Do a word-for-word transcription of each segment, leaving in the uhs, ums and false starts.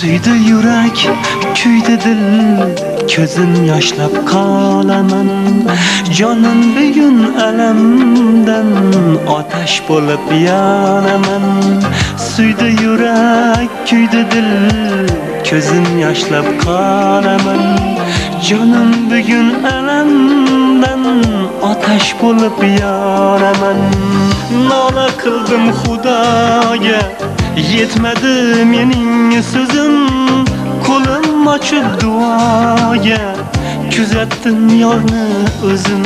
Suydi yurak, kuydi dil, ko'zim yoshlab qolaman. Jonim bugun alamdan otash bo'lib yonaman. Suydi yurak, kuydi dil, ko'zim yoshlab qolaman. Jonim bugun alamdan otash bo'lib yonaman. Nola qildim Xudoga, yetmadi mening so'zim. Qo'lim ochib duoga, kuzatdim yorni o'zim.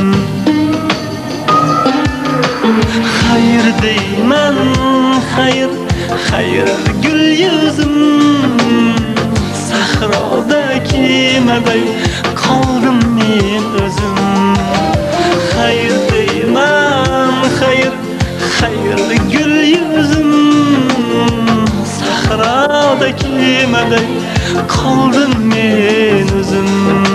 Xayr deyman, xayr, xayr gul yuzim. Sahroda kemaday qoldim men o'zim. Xayr deyman, xayr, xayr gul yuzim. Sahroda kemaday qoldim men o'zim.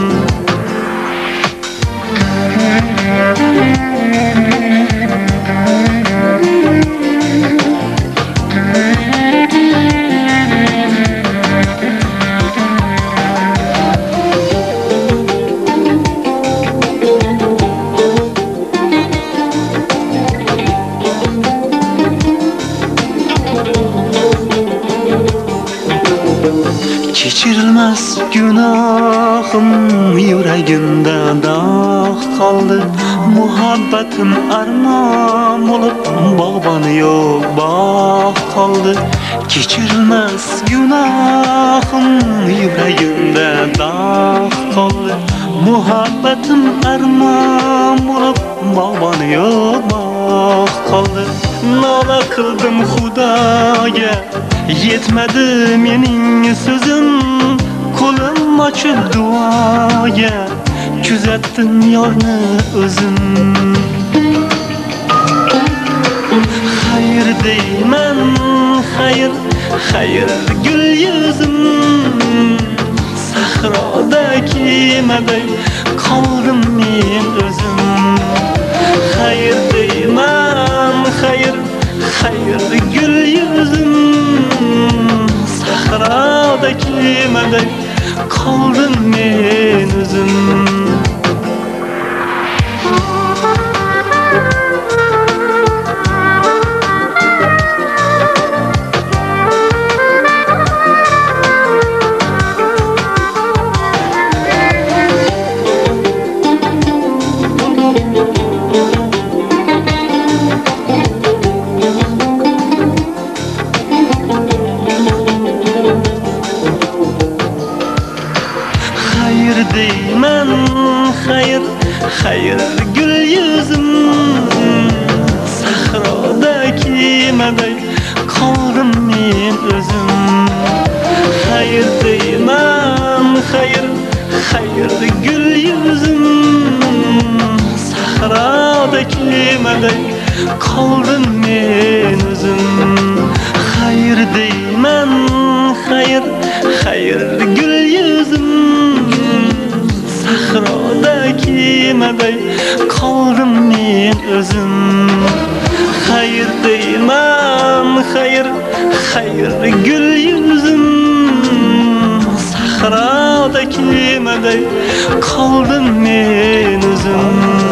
Kechirilmas gunohim yuragimda dog' qoldi. Muhabbatim armon bo'lib bog'bon yo'q bog' qoldi. Kechirilmas gunohim yuragimda dog' qoldi. Muhabbatim armon bo'lib bog'bon yo'q bog' qoldi. Nola qildim Xudoga, yetmadi mening so'zim. Qo'lim ochib duoga, kuzatdim yorni o'zim. Xayr deyman, xayr, xayr gul yuzim. Sahroda kemaday qoldim men o'zim. Xayr deyman, xayr, xayr gul yuzim. Sahroda kemaday qoldim men o'zim. Xayr deyman, xayr, xayr gul yuzim. Sahroda kemaday qoldim men o'zim. Xayr deyman, xayr, xayr gul yuzim. Sahroda kemaday qoldim men o'zim. Xayr deyman, xayr, xayr gul yuzim. Sahroda kemaday qoldim men o'zim. Xayr deyman, xayr, xayr gul yuzim. Sahroda kemaday qoldim men o'zim.